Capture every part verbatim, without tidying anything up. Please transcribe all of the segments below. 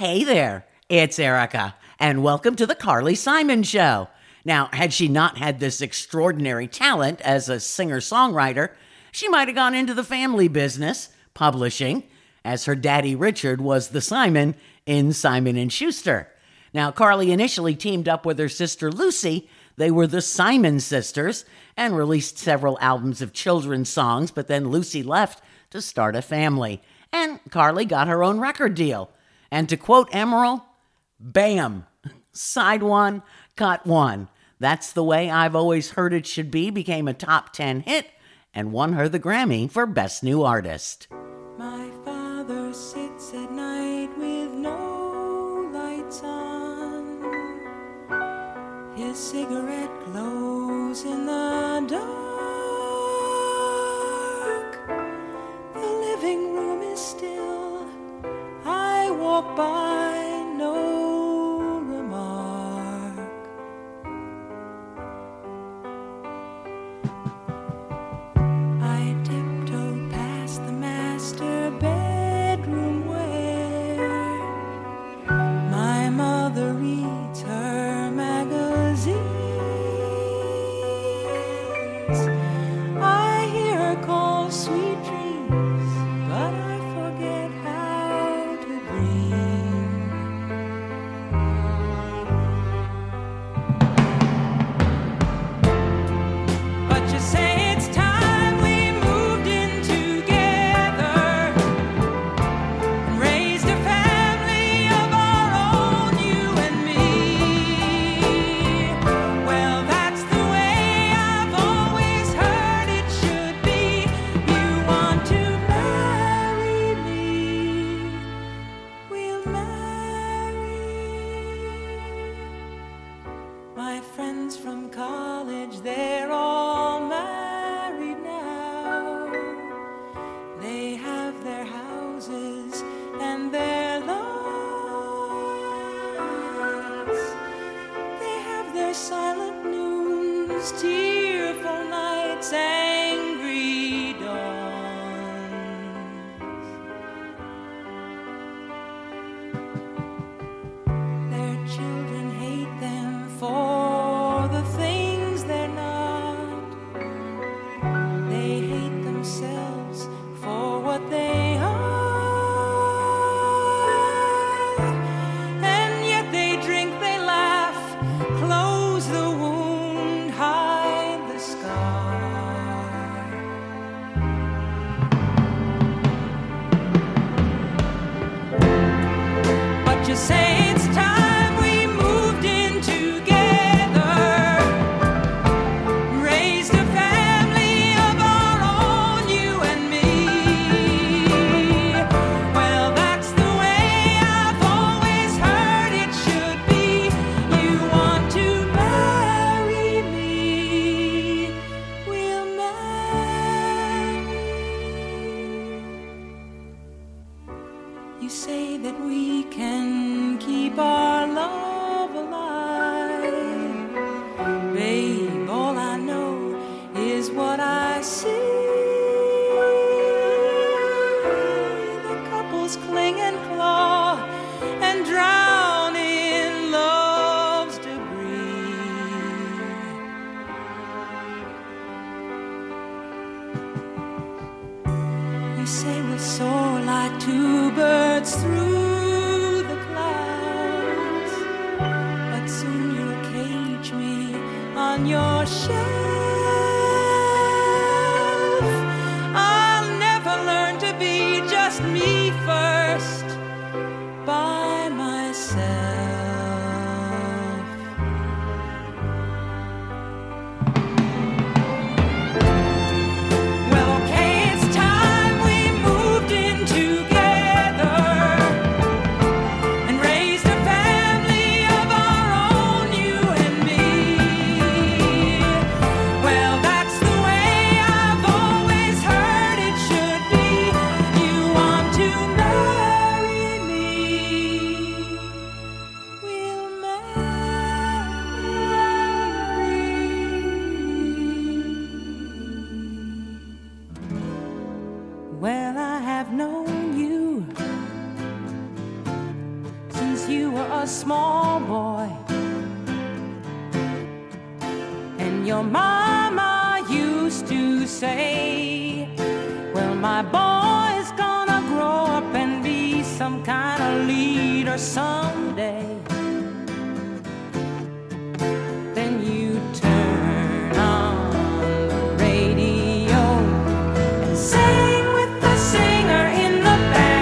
Hey there, it's Erica, and welcome to the Carly Simon Show. Now, had she not had this extraordinary talent as a singer-songwriter, she might have gone into the family business, publishing, as her daddy Richard was the Simon in Simon and Schuster. Now, Carly initially teamed up with her sister Lucy. They were the Simon Sisters and released several albums of children's songs, but then Lucy left to start a family, and Carly got her own record deal. And to quote Emerald, bam, side one, cut one. That's the Way I've Always Heard It Should Be became a top ten hit and won her the Grammy for Best New Artist. My father sits at night with no lights on. His cigarette glows in the dark. The living room is still. I walk by, no remark. I tiptoe past the master bedroom where my mother reads her magazines. I hear her call sweet dreams, but I forget how to dream. But you say it's time we moved in together and raised a family of our own, you and me. Well, that's the way I've always heard it should be. You want to marry me, we'll marry. My friends from college, they're all married now. They have their houses and their lots. They have their silent noons, tearful nights, angry dawns. Their children hate them for the things they're not. They hate themselves for what they are. And yet they drink, they laugh, close the wound, hide the scar. But you say it's time we moved in together, raised a family of our own, you and me. Well, that's the way I've always heard it should be. You want to marry me, we'll marry. You say that we can keep our love alive. Babe, all I know is what I see. The couples cling and claw and drown in love's debris. You say we'll soar like two birds through the clouds, but soon you'll cage me on your shelf. I'll never learn to be just me first by myself. Well, okay, it's time we moved in together and raised a family of our own, you and me. Well, that's the way I've always heard it should be. You want to marry a small boy, and your mama used to say, well, my boy's gonna grow up and be some kind of leader someday. Then you turn on the radio and sing with the singer in the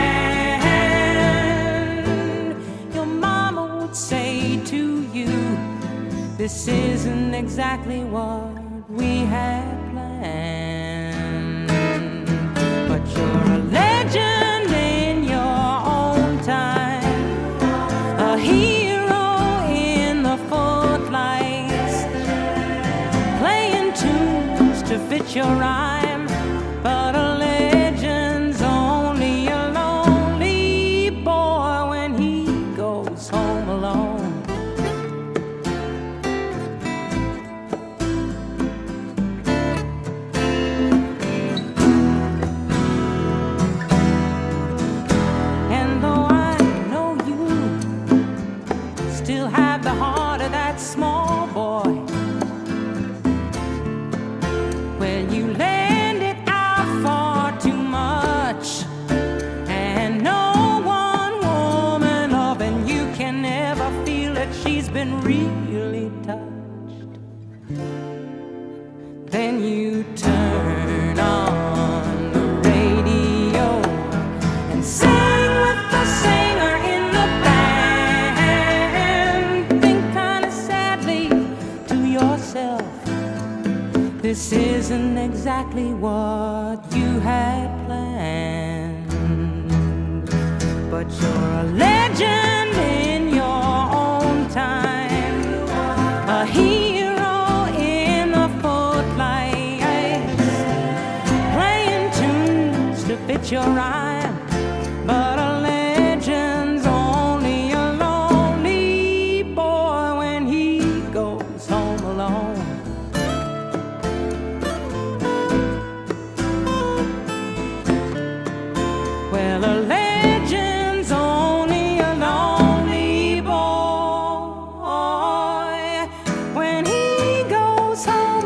band. Your mama would say to you, this isn't exactly what we had planned, but you're a legend in your own time, a hero in the footlights, playing tunes to fit your rhyme, but a legend's only a lonely boy when he goes home alone. And though I know you still have the heart of that small boy, well, you lend it out far too much, and no one woman loving you can ever feel that she's been really touched. Then you turn on the radio and sing with the singer in the band. Think kind of sadly to yourself, this isn't exactly what you had planned, but you're a legend in your own time, a hero in the footlights, playing tunes to fit your rhyme, but a legend's only a lonely boy when he goes home alone. Well, a legend's only a lonely boy when he goes home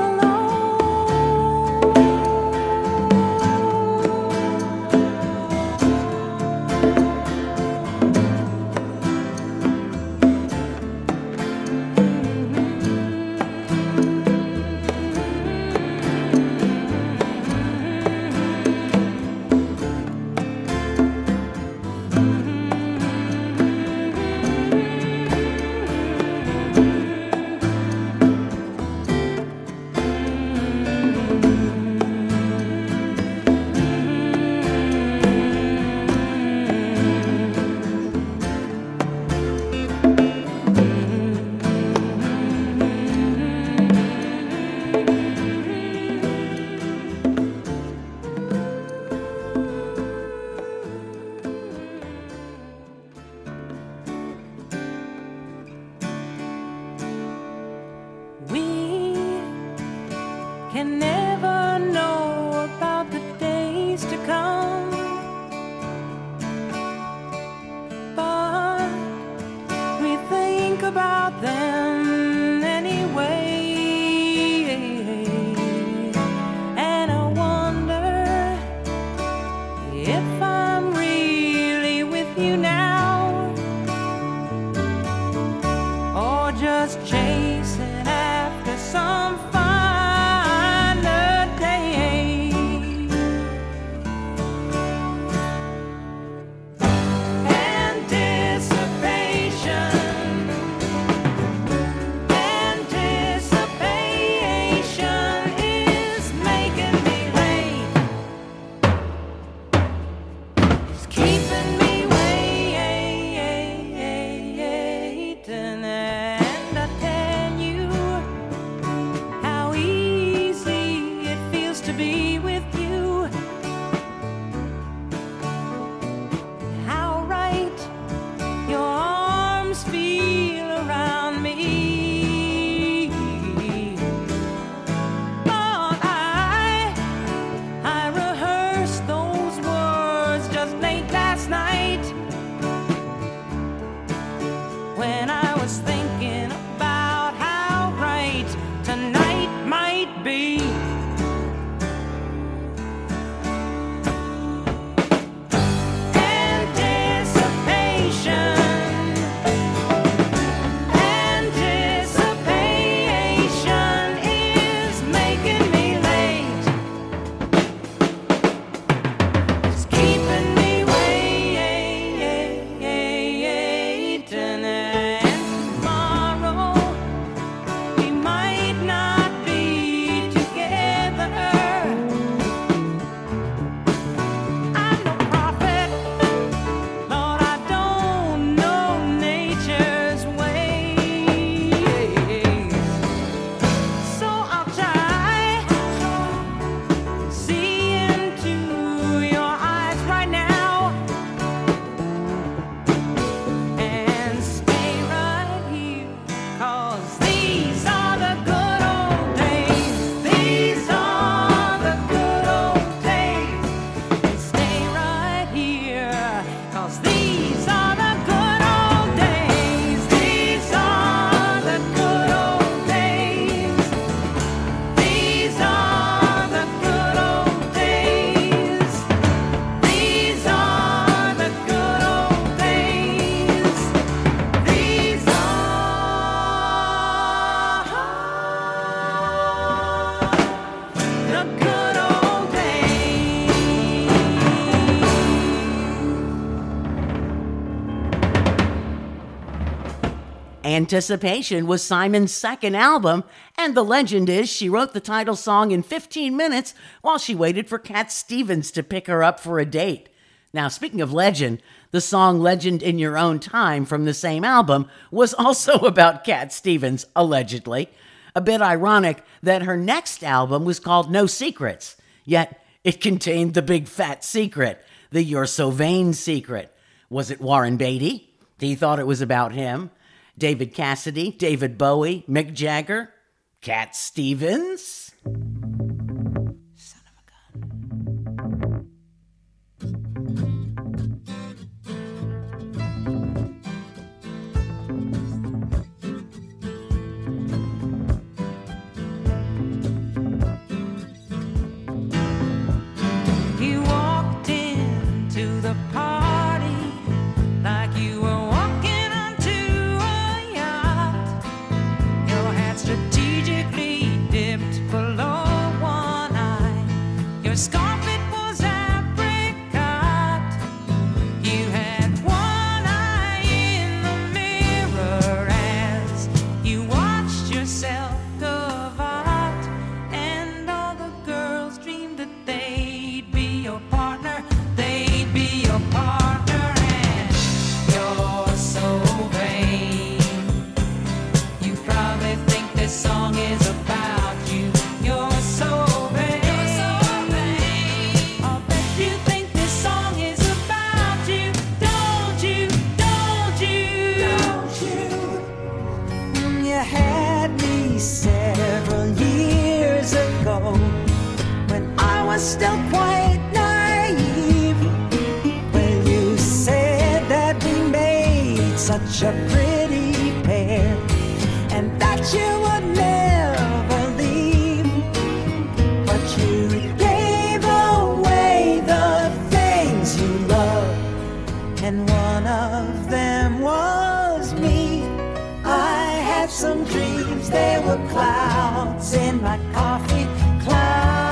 we can never know about the days to come, but we think about them anyway. And I wonder if I'm really with you now, or just chasing after some finer day. Anticipation, anticipation is making me late. It's keeping me waiting, and I tell you how easy it feels to be with you, how right your arms feel around me. But I, I rehearsed those words just late last night. Anticipation was Simon's second album, and the legend is she wrote the title song in fifteen minutes while she waited for Cat Stevens to pick her up for a date. Now, speaking of legend, the song Legend in Your Own Time from the same album was also about Cat Stevens, allegedly. A bit ironic that her next album was called No Secrets, yet it contained the big fat secret, the You're So Vain secret. Was it Warren Beatty? He thought it was about him. David Cassidy, David Bowie, Mick Jagger, Cat Stevens? Son of a gun. You walked into the party like you were walking onto a yacht. Your hat strategically dipped below one eye. Your scarf, it was apricot. You had one eye in the mirror as you watched yourself gavotte, and all the girls dreamed that they'd be your partner. They'd be your partner, and you're so vain. You probably think this song is about you. You're so vain. You're so vain. I'll bet you think this song is about you. Don't you? Don't you? Don't you? Mm, You had me several years ago when I was still quite naive. When you said that we made such a pretty pair and that you would never leave. But you gave away the things you love, and one of them was me. I had some dreams, they were clouds in my coffee cloud.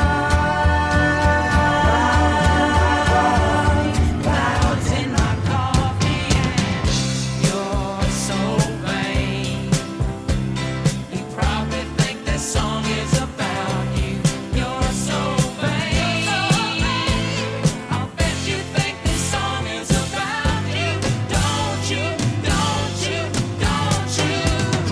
Clouds in my coffee, and you're so vain. You probably think this song is about you. You're so vain. I'll bet you think this song is about you. Don't you? Don't you? Don't you?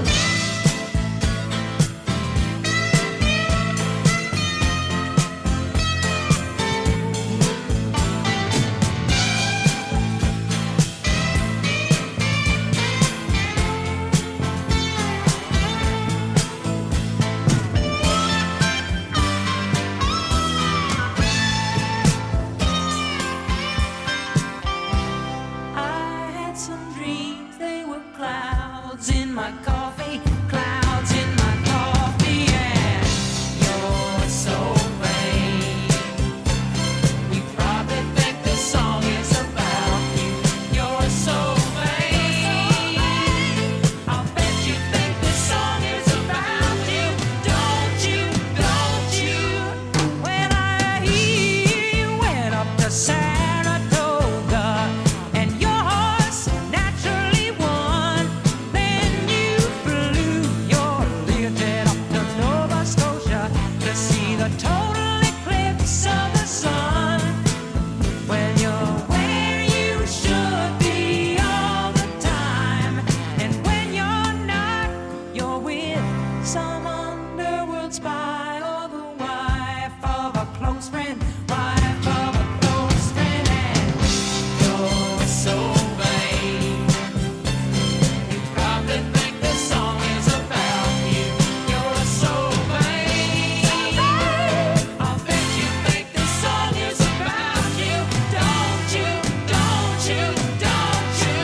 I had some dreams, they were clouds in my coffee, clouds in my coffee, and you're so vain. You probably think this song is about you. You're so vain. I'll bet you think this song is about you. Don't you? Don't you? When I hear you went up to Saratoga and your horse naturally won, then you flew your Learjet up to Nova Scotia to see the total eclipse of the sun. When you're where you should be all the time, and when you're not, you're with some underworld spy or the wife of a close friend, wife of a close friend, and you're so vain. You probably think this song is about you. You're so vain. I'll bet you think this song is about you. Don't you? Don't you? Don't you?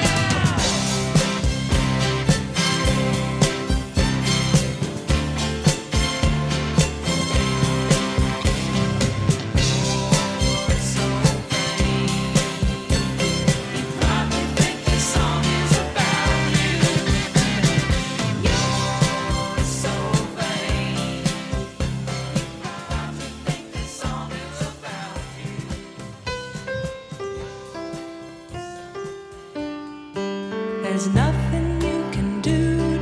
You're so vain. You probably think this song is about you. You're so vain. You probably think this song is about you. There's nothing you can do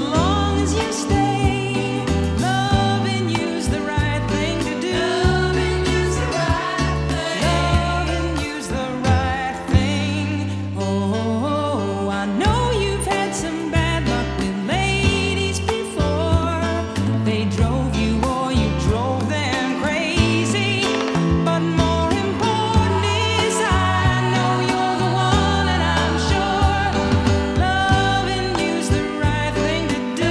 long as you stay. Loving you's the right thing to do. Loving you's the right thing. Loving you's the right thing. Oh, I know you've had some bad luck with ladies before. They drove you or you drove them crazy. But more important is I know you're the one, and I'm sure loving you's the right thing to do.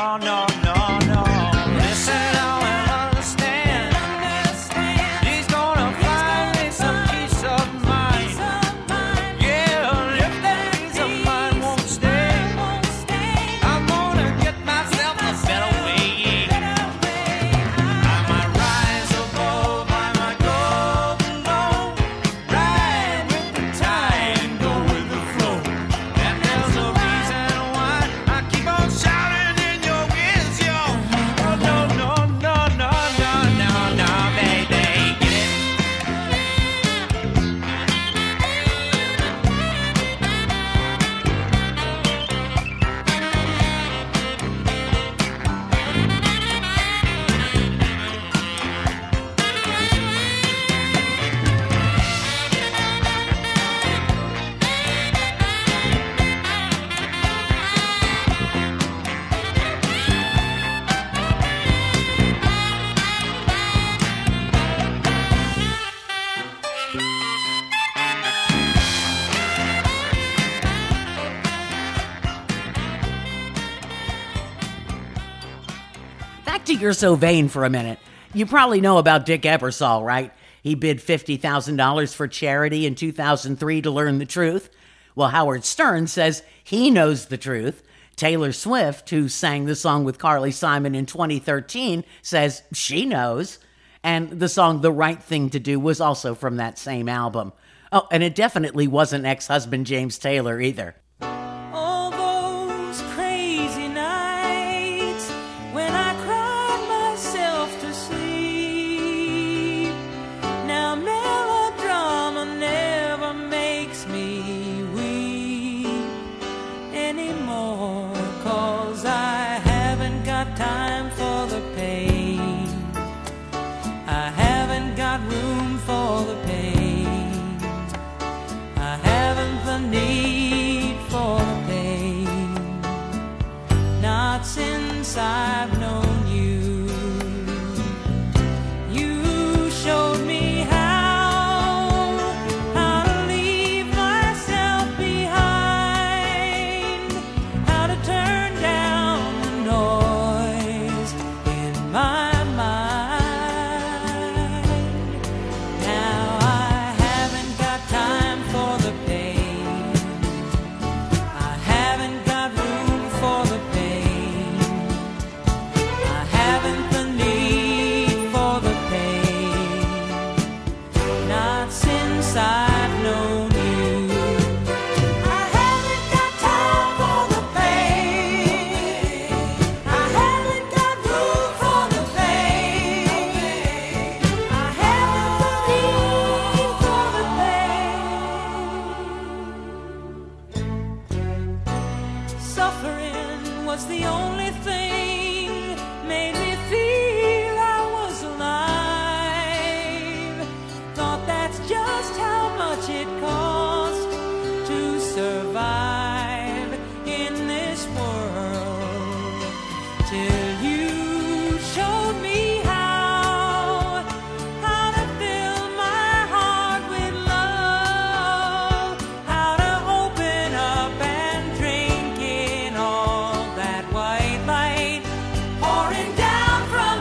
no, no, no, no. Listen now and understand. He's gonna find me some peace of mind. Yeah, if that peace of mind won't stay, I'm gonna get myself a better way. I might rise above, I might go below. Ride with the tide and go with the flow. And there's a reason why I keep on shouting in your ears, yo. Oh, no, no, no, no, no, no, no, baby. Get it? Back to You're So Vain for a minute. You probably know about Dick Ebersol, right? He bid fifty thousand dollars for charity in two thousand three to learn the truth. Well, Howard Stern says he knows the truth. Taylor Swift, who sang the song with Carly Simon in twenty thirteen, says she knows. And the song The Right Thing to Do was also from that same album. Oh, and it definitely wasn't ex-husband James Taylor either. All those crazy nights when I cried myself to sleep. Now melodrama never makes me weep anymore, 'cause I haven't got time for the pain. I haven't got room for the pain. I haven't the need for the pain. Not since I've known you. You showed me how, how to leave myself behind, how to turn down the noise in my mind. Now I haven't got time for the pain. I haven't got room for the pain. I haven't the need for the pain. Not since I've known you. I haven't got time for the pain. I haven't got room for the pain. I haven't the need for the pain. Suffering was the only thing made me feel I was alive. Thought that's just how much it cost to survive in this world. Till you showed me how, how to fill my heart with love, how to open up and drink in all that white light pouring down from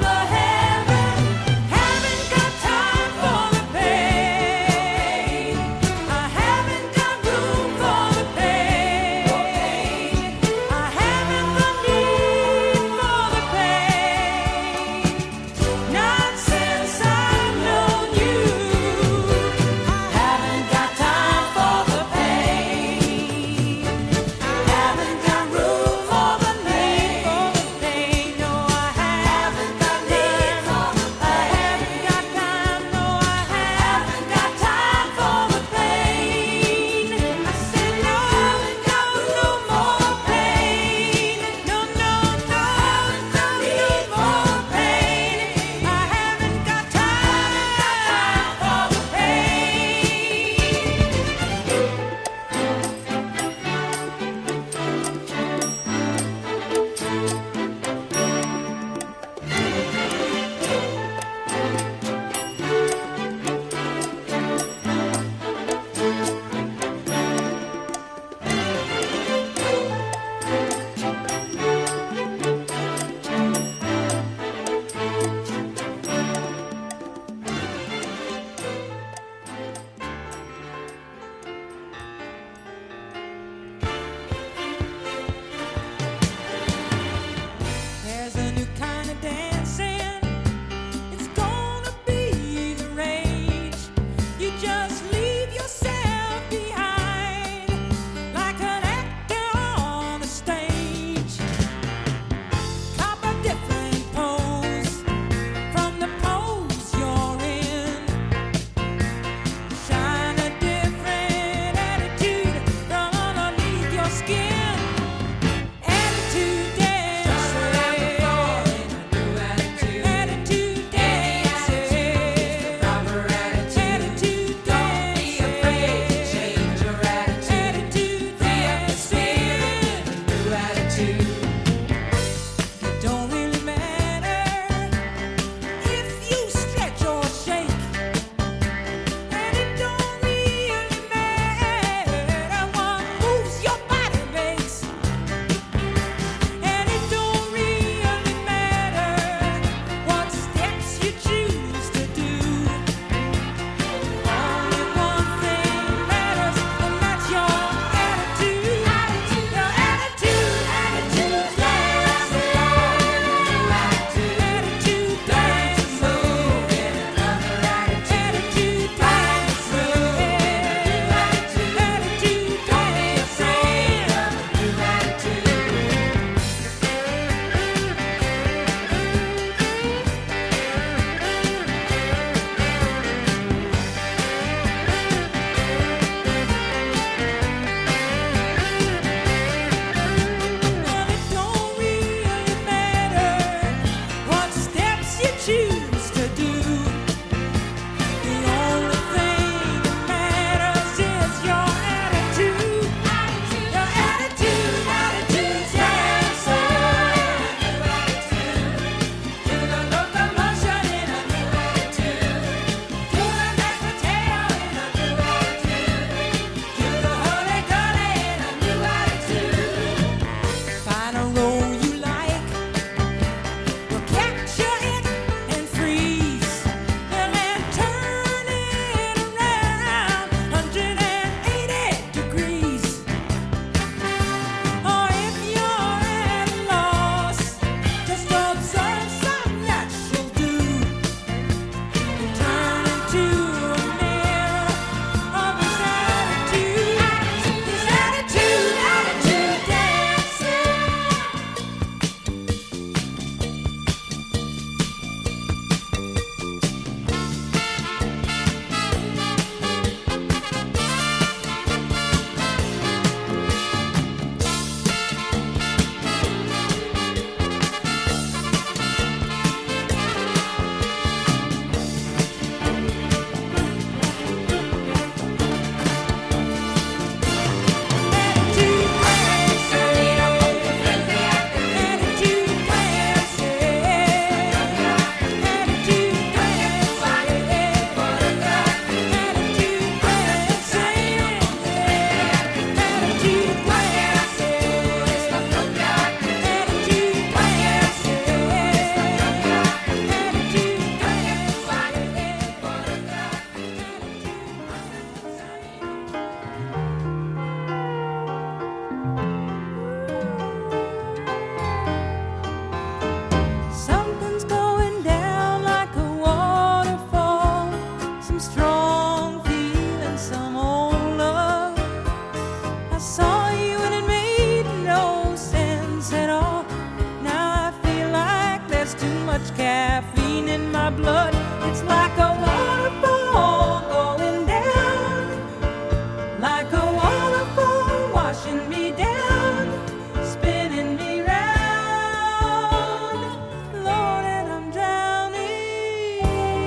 much caffeine in my blood. It's like a waterfall going down, like a waterfall washing me down, spinning me round, Lord, and I'm drowning.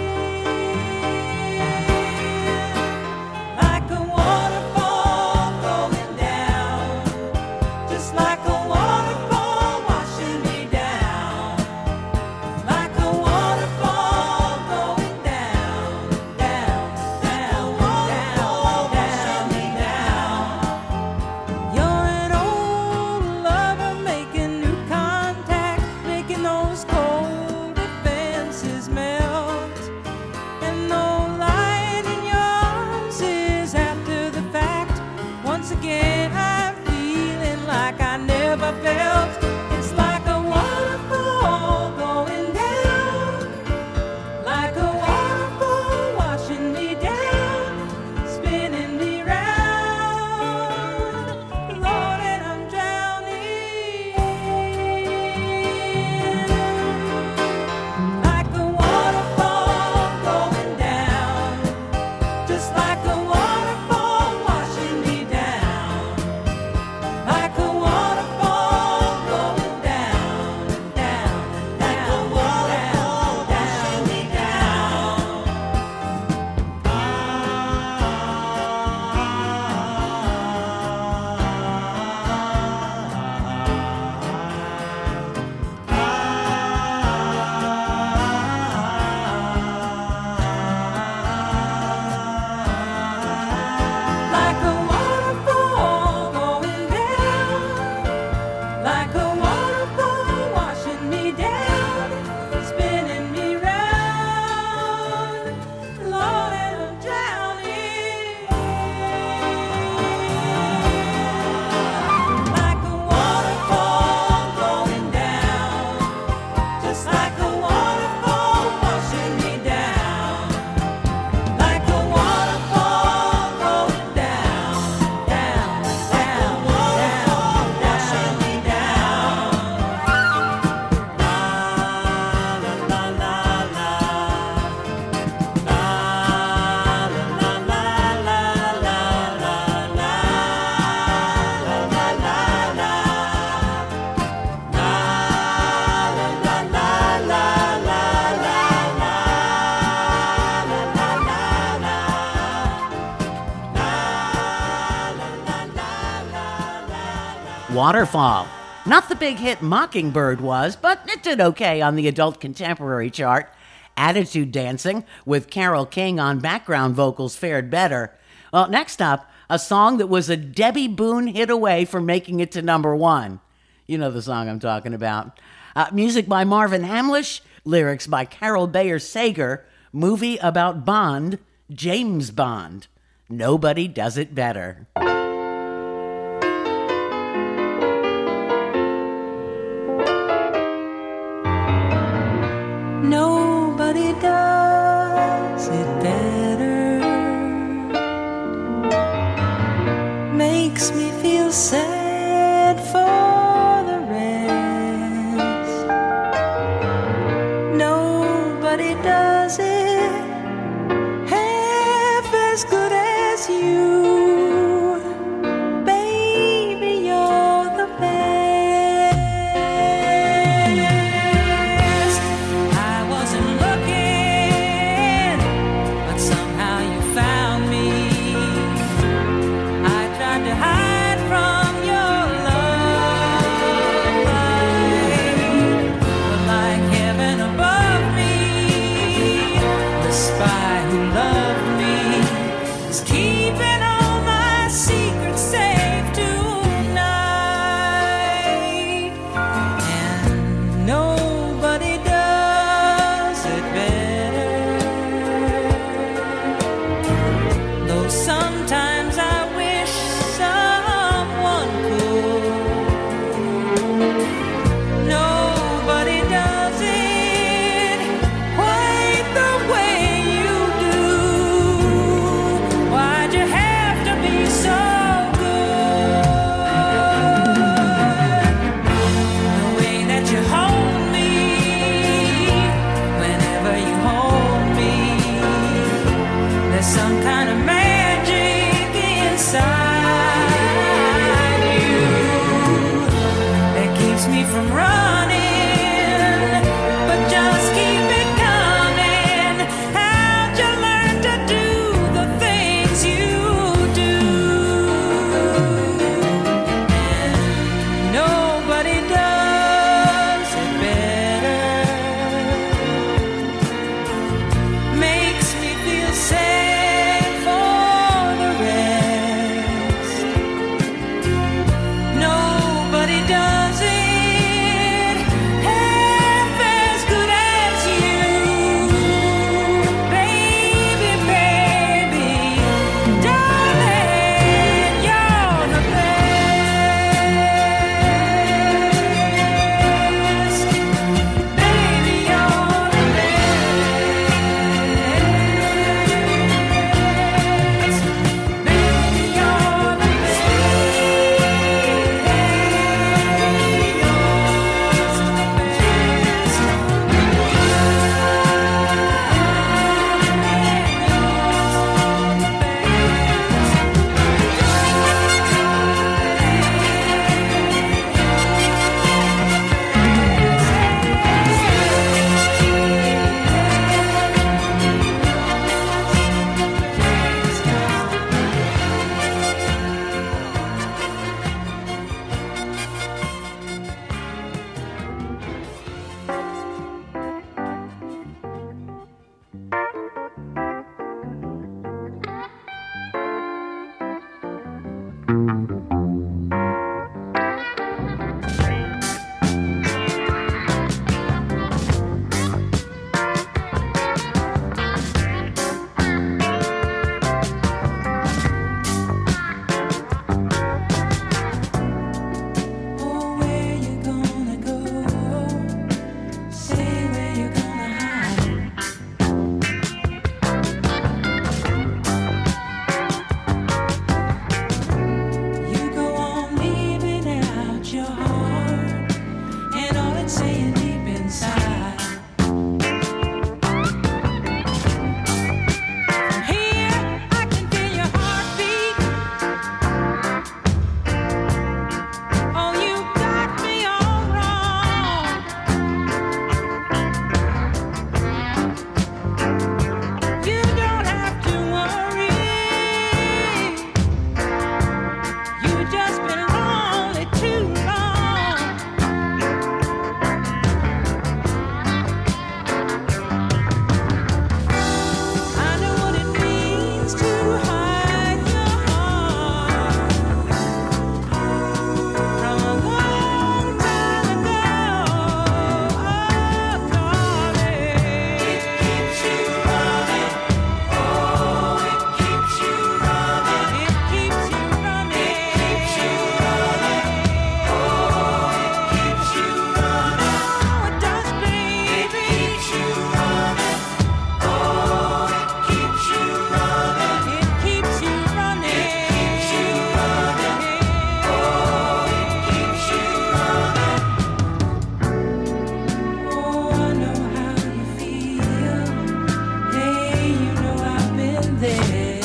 Like a waterfall going down, just like a waterfall washing me down, like a waterfall going down, down, down, down, down, down. You're an old lover making new contact, making those cold defenses melt. And no light in your arms is after the fact. Once again, I'm feeling like I never felt. It's like a waterfall going down, like a waterfall washing me down, spinning me round, Lord, and I'm drowning. Like a waterfall going down, just like a waterfall washing me down, like a waterfall going down, down, down, down, down, me down. Like a waterfall going down, like a waterfall washing me down, spinning me round, Lord, and I'm drowning. Like a waterfall going down, just like a waterfall washing me down, like a waterfall going down, down, down, down, washing me down. La la la la la. La la la la la la la la. La la la la. La la la la la la la la. La la la la. Waterfall. Not the big hit Mockingbird was, but it did okay on the adult contemporary chart. Attitude Dancing with Carole King on background vocals fared better. Well, next up, a song that was a Debbie Boone hit away from making it to number one. You know the song I'm talking about. Uh, music by Marvin Hamlish, lyrics by Carol Bayer Sager, movie about Bond, James Bond. Nobody does it better. Nobody does it better. Makes me feel sad for the rest. Nobody does it half as good as you. saying deep inside. From here, I can feel your heartbeat. Oh, you got me all wrong. You don't have to worry. You just been lonely too long. I know what it means to hide your heart from a long time ago. Oh, darling, it keeps you running. Oh, it keeps you running. It keeps you running. It keeps you running. Oh, it keeps you running. Oh, it does, baby. It keeps you running. Oh, it keeps you running. It keeps you running. It keeps you running. Oh, it keeps you running. Oh, I know how you feel. Hey, you know I've been there.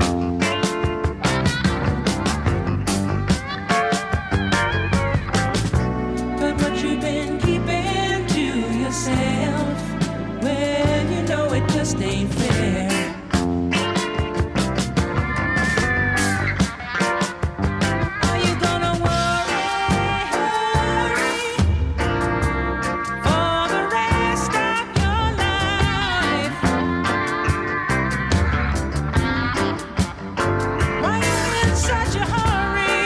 But what you've been keeping to yourself, well, you know it just ain't fair. Are you gonna worry, hurry for the rest of your life? Why you in such a hurry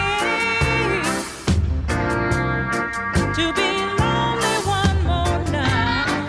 to be lonely one more night?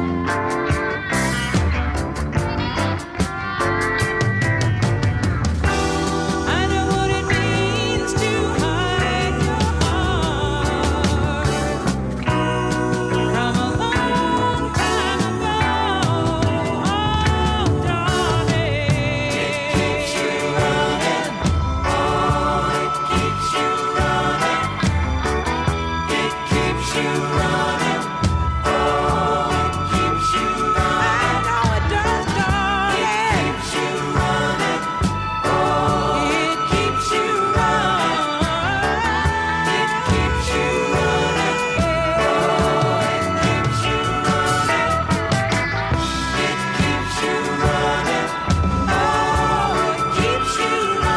I know what it means to hide your heart from a long time ago. Oh, darling, it keeps you running. Oh, it keeps you running. It keeps you running. Oh, it keeps you running. I know it does, darling. It keeps you running. Oh, it keeps you running. It keeps you running. Oh, it keeps you running. It keeps you running. Oh, it keeps you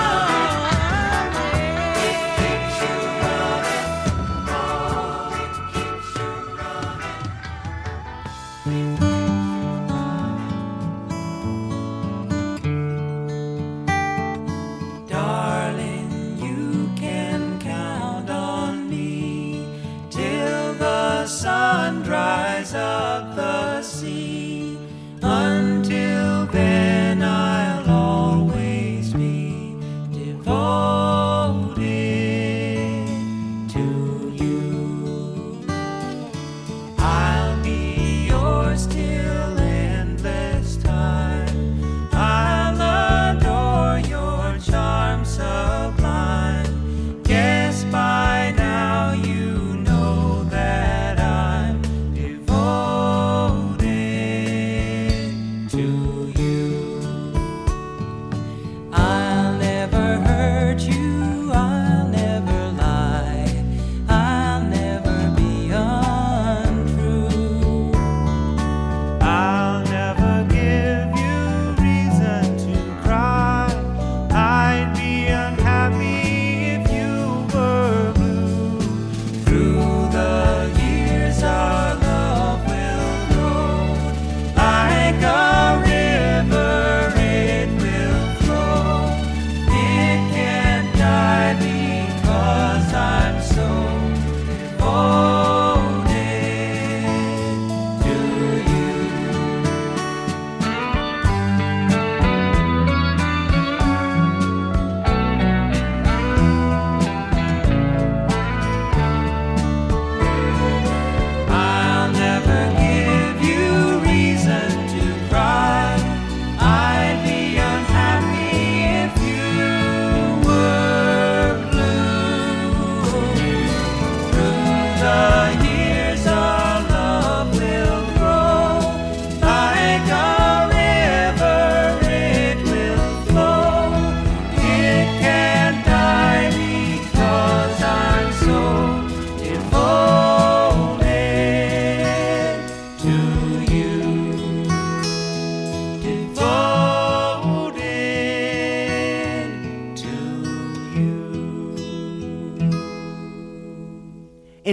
Darling, you can count on me till the sun dries up the sea. Until then, I'll always be devoted to you. I'll be yours till endless time. I'll adore your charm sublime. Guess by now you know that I'm devoted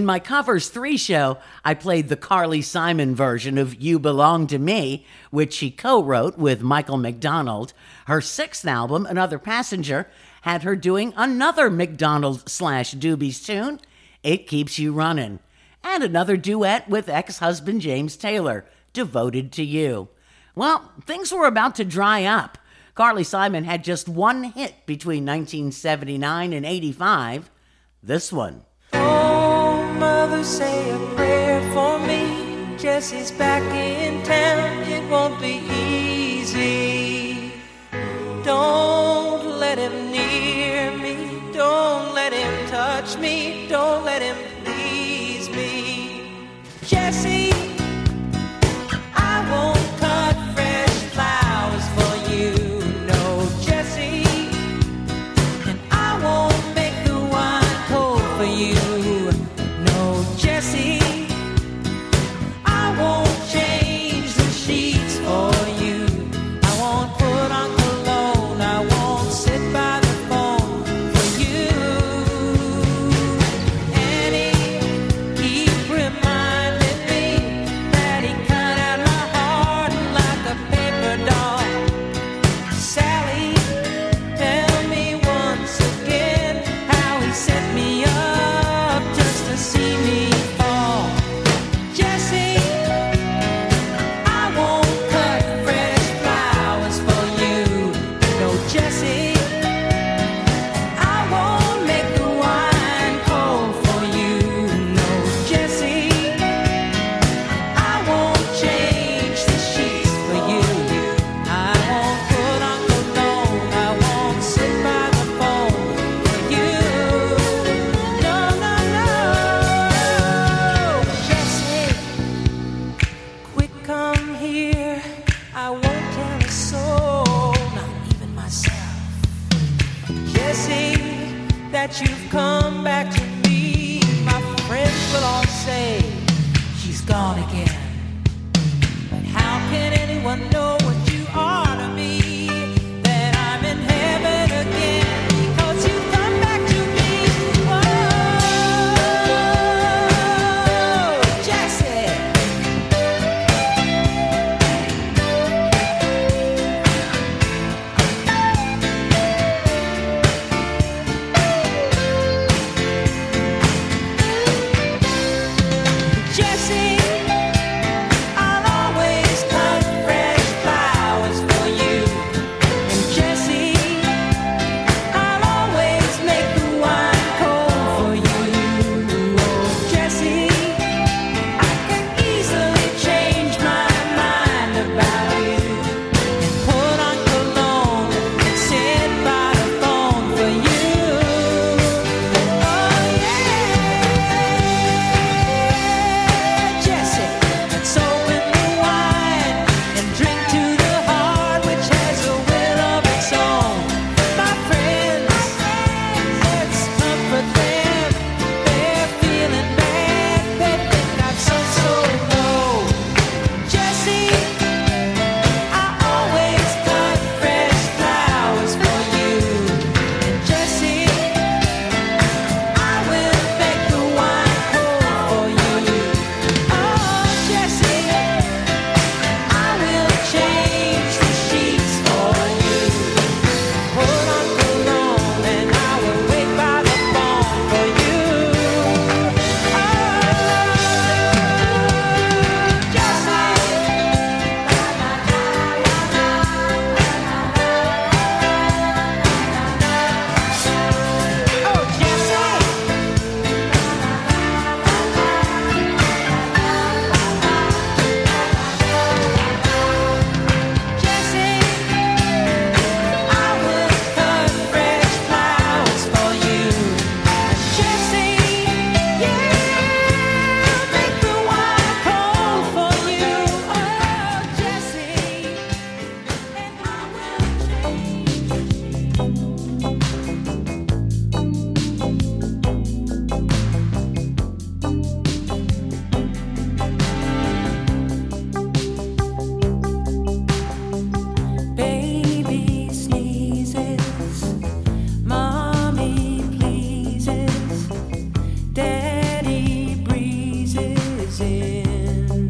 In my Covers three show, I played the Carly Simon version of You Belong to Me, which she co-wrote with Michael McDonald. Her sixth album, Another Passenger, had her doing another McDonald slash Doobies tune, It Keeps You Running, and another duet with ex-husband James Taylor, Devoted to You. Well, things were about to dry up. Carly Simon had just one hit between nineteen seventy-nine and eighty-five, this one. Oh, mother, say a prayer for me. Jesse's back in town, it won't be easy. Don't let him near me, don't let him touch me, don't let him please me. Jesse, I won't cut fresh flowers for you, no, Jesse. And I won't make the wine cold for you, no, Jesse. I won't change the sheets for you. I won't put on cologne, I won't sit by the phone for you. Annie, keep reminding me that he cut out my heart like a paper doll. Sally, tell me once again how he set me up just to see me fall. Jesse, I won't cut fresh flowers for you. No, Jesse, I won't make the wine cold for you. No, Jesse, I won't change the sheets for you. I won't put on cologne, I won't sit by the phone for you. No, no, no, Jesse, quick come here. I won't tell a soul, not even myself. Jesse, that you've come back to me. My friends will all say she's gone again. But how can anyone know what you are to me? That I'm in heaven again because you've come back to me. Whoa, Jesse. Jesse, is in.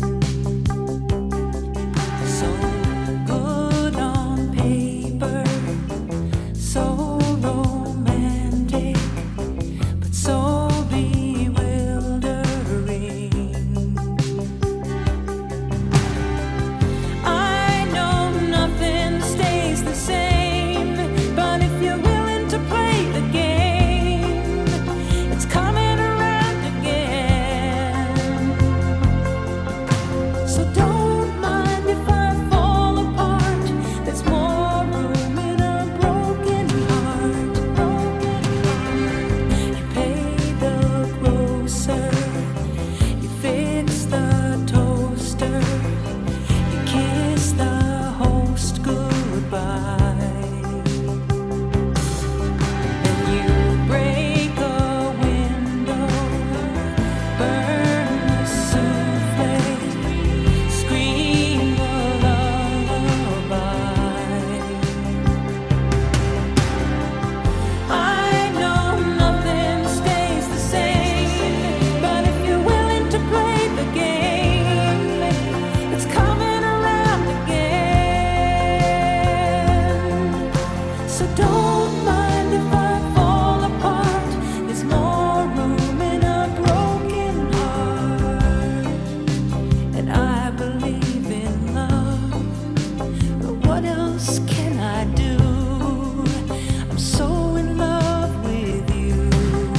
So good on paper, so romantic, but so bewildering. I know nothing stays the same, but if you're willing to play the game, it's coming around again. So don't mind if I fall apart. There's more room in a broken heart. You pay the grocer, you fix the toaster, you kiss the host goodbye. Then you break a window, burn the souffle, scream a lullaby. I know nothing stays the same, but if you're willing to play the game, it's coming around again. So don't mind if I fall apart. There's more room in a broken heart. And I believe in love, but what else can I do? I'm so in love with you.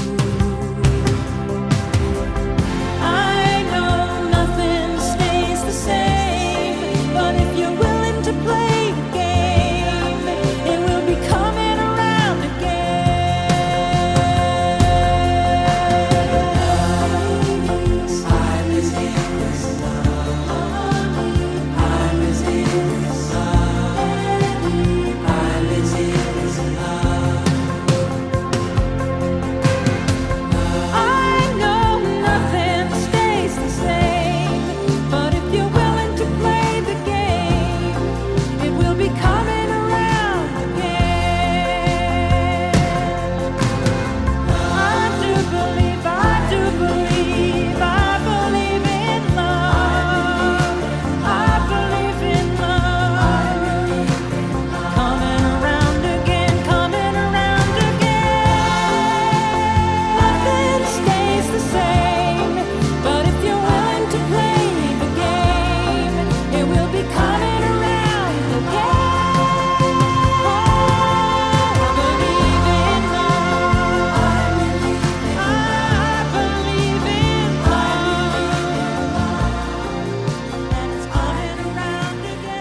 I know nothing stays the same, but if you're willing to play the game, it will be coming around again. I'm as in this love. I'm as in this love. I'm as in this love. I know nothing stays the same, but if you're willing to play the game, it will be coming around again. I do believe, I do believe, I believe in love. I believe in love. Coming around again, coming around again. Nothing stays the same, but if you're willing to play the game, it will be coming around again. Oh, I believe in love. I believe in love. And it's coming around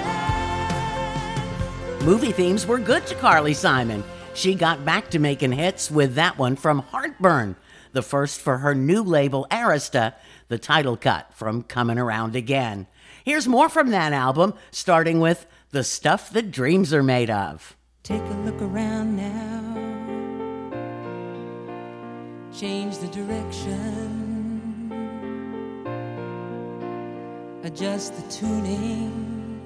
again. Movie themes were good to Carly Simon. She got back to making hits with that one from Heartburn, the first for her new label Arista, the title cut from Coming Around Again. Here's more from that album, starting with The Stuff That Dreams Are Made Of. Take a look around now. Change the direction. Adjust the tuning.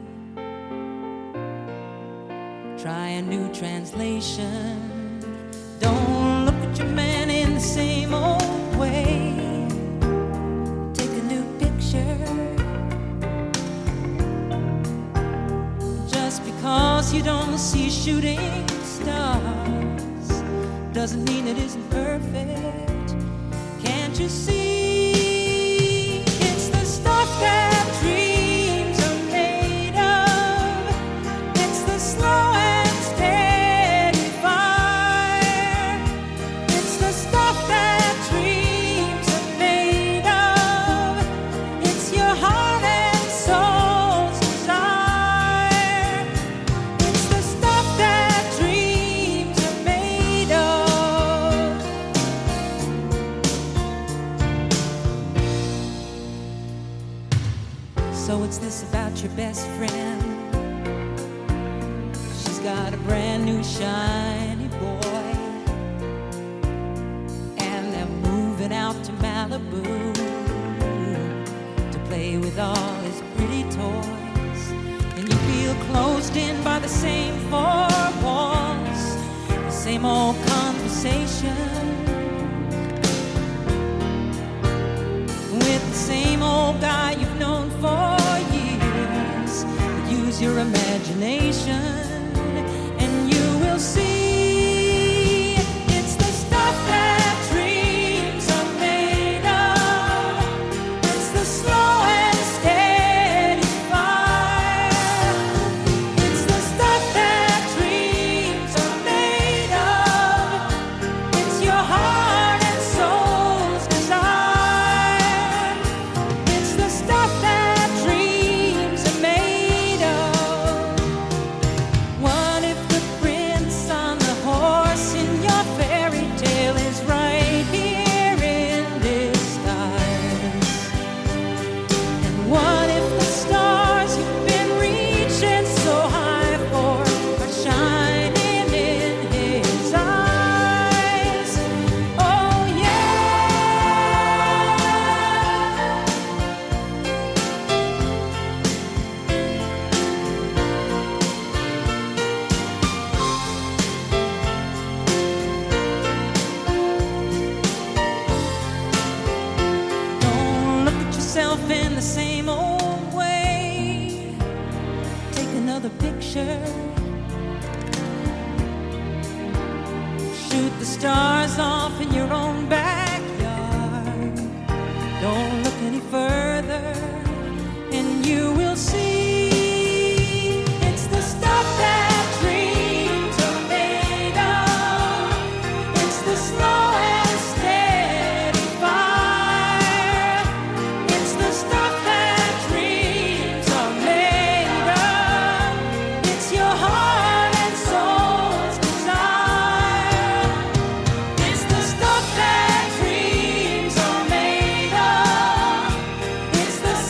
Try a new translation. Don't look at your man in the same old way. Take a new picture. Just because you don't see shooting stars doesn't mean it isn't perfect. Can't you see? It's the stuff that dreams are made of. It's the slow and steady fire. It's the stuff that dreams are made of. It's your heart and soul's desire. It's the stuff that dreams are made of. So what's this about your best friend? She's got a brand new shiny boy, and they're moving out to Malibu to play with all his pretty toys. And you feel closed in by the same four walls, the same old conversation with the same old use your imagination, and you will see it's the stuff that dreams are made of. It's the slow and steady fire. It's the stuff that dreams are made of. It's your heart and soul's desire. It's the stuff that dreams are made of. What if the prince on the horse in your fairy tale is right here in disguise? And what if the stars you've been reaching so high for are shining in his eyes? Oh yeah. Don't look at yourself in the same old way. Take another picture. Shoot the stars off in your own backyard. Don't look any further, and you will see it's the stuff that dreams are made of. It's the slow and steady fire. It's the stuff that dreams are made of. It's your heart and soul's desire. It's the stuff that dreams are made of. It's the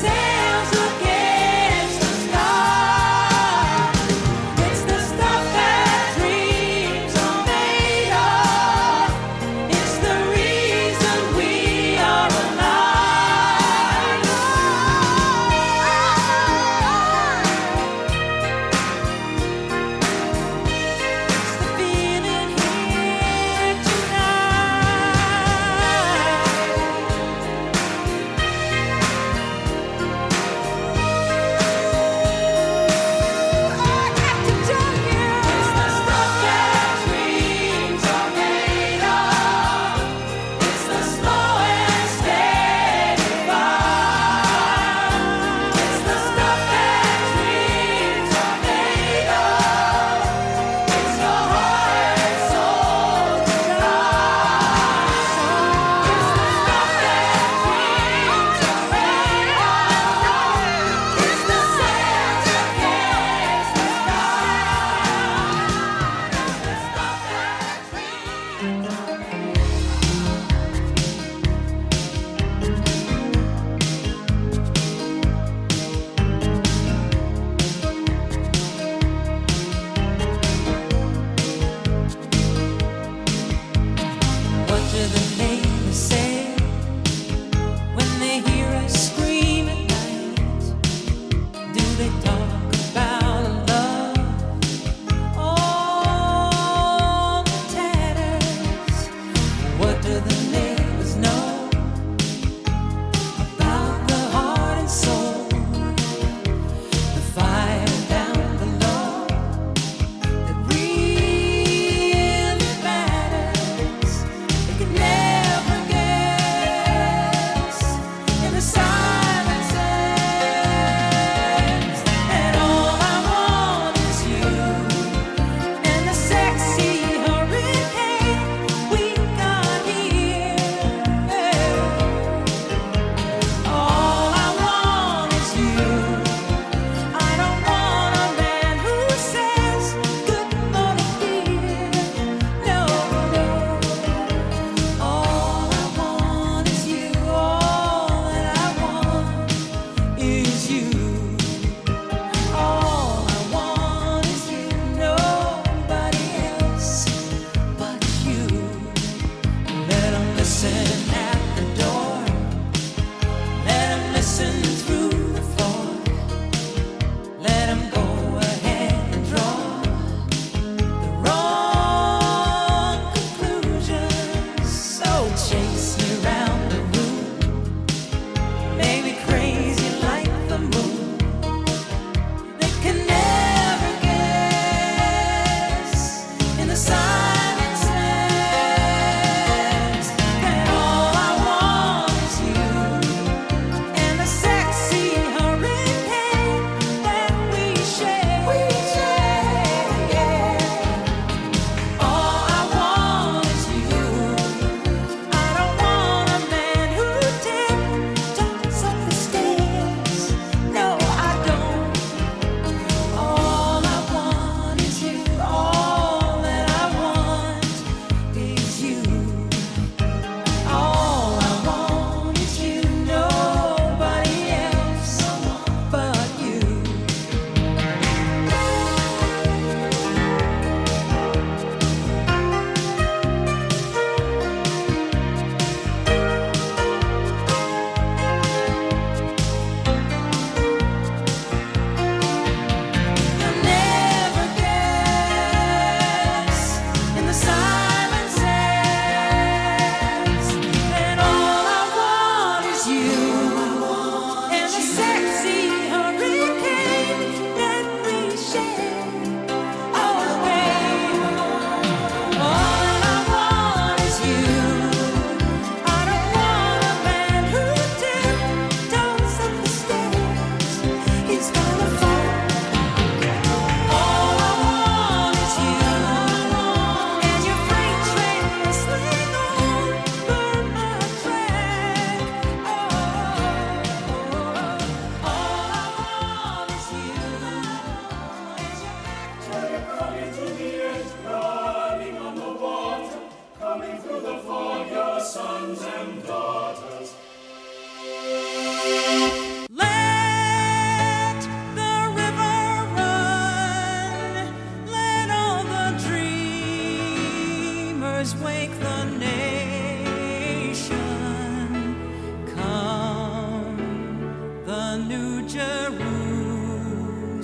the New Jerusalem.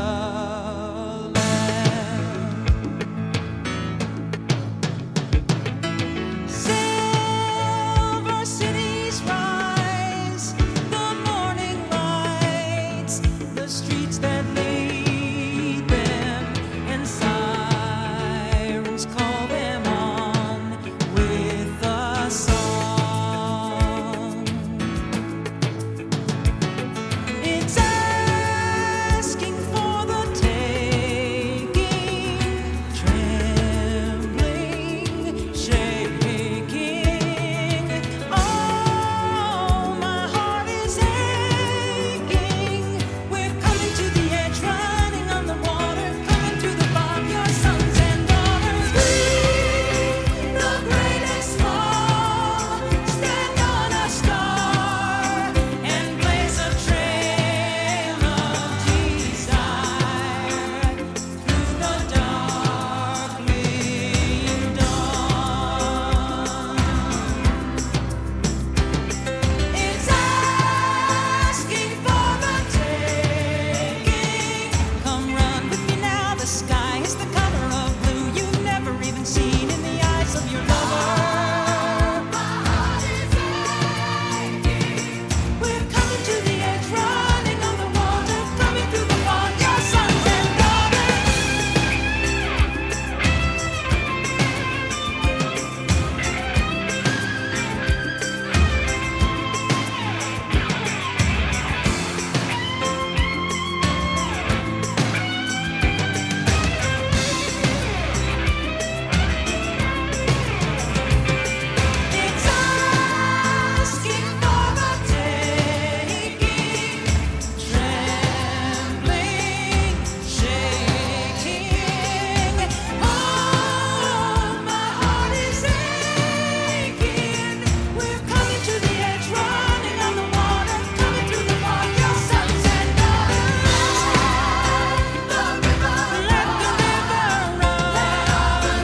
Silver cities rise, the morning lights, the streets that lead them, and sirens call them on with a song. It's asking for the taking, trembling, shaking. Oh, my heart is aching. We're coming to the edge, running on the water, coming to the bottom, your sons and daughters. We, the greatest fall, stand on a star and blaze a trail of desire through the darkling dawn. It's asking for the taking. Come run with me now. The sky is the color of blue you've never even seen in the eyes of your lover. My heart is aching. We're coming to the edge, running on the water, coming through the fog, your sons and daughters. It's asking for the taking, trembling, shaking. Oh, my heart is aching. We're coming to the edge, running on the water, coming through the fog, your sons and daughters. The river, let the river run. Let all the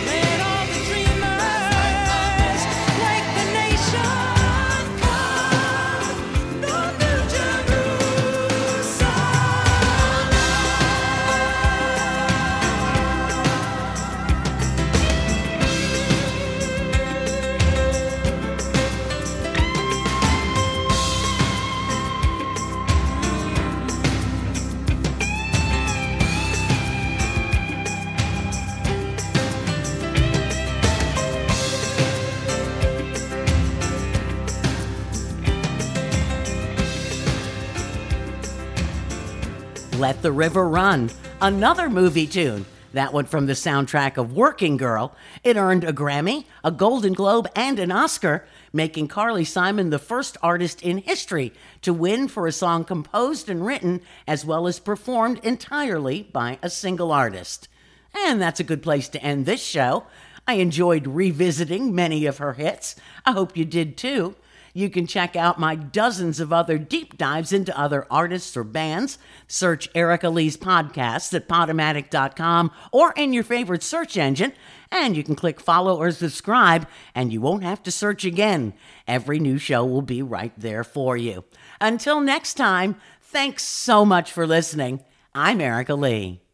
dreamers wake the nation. Come, the New Let the River Run, another movie tune. That one from the soundtrack of Working Girl. It earned a Grammy, a Golden Globe, and an Oscar, making Carly Simon the first artist in history to win for a song composed and written as well as performed entirely by a single artist. And that's a good place to end this show. I enjoyed revisiting many of her hits. I hope you did too. You can check out my dozens of other deep dives into other artists or bands. Search Erica Lee's podcast at Podomatic dot com or in your favorite search engine. And you can click follow or subscribe, and you won't have to search again. Every new show will be right there for you. Until next time, thanks so much for listening. I'm Erica Lee.